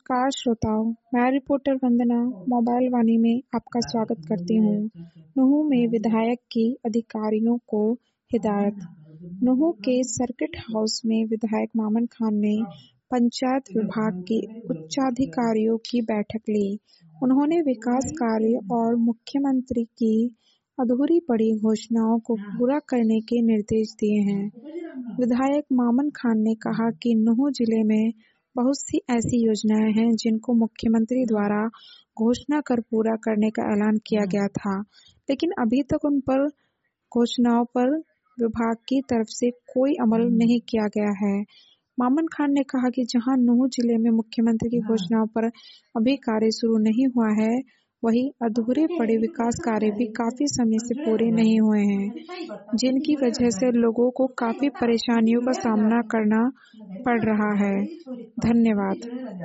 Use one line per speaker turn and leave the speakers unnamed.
नमस्कार श्रोताओं, मैं रिपोर्टर वंदना मोबाइल वाणी में आपका स्वागत करती हूँ। नुहू में विधायक की अधिकारियों को हिदायत। नुहू के सर्किट हाउस में विधायक मामन खान ने पंचायत विभाग के उच्चाधिकारियों की बैठक ली। उन्होंने विकास कार्य और मुख्यमंत्री की अधूरी पड़ी घोषणाओं को पूरा करने के निर्देश दिए हैं। विधायक मामन खान ने कहा कि नुहू जिले में बहुत सी ऐसी योजनाएं हैं जिनको मुख्यमंत्री द्वारा घोषणा कर पूरा करने का ऐलान किया गया था, लेकिन अभी तक उन पर घोषणाओं पर विभाग की तरफ से कोई अमल नहीं किया गया है। मामन खान ने कहा कि जहां नुहू जिले में मुख्यमंत्री की घोषणाओं पर अभी कार्य शुरू नहीं हुआ है, वहीं अधूरे पड़े विकास कार्य भी काफी समय से पूरे नहीं हुए हैं, जिनकी वजह से लोगों को काफी परेशानियों का सामना करना पड़ रहा है। धन्यवाद।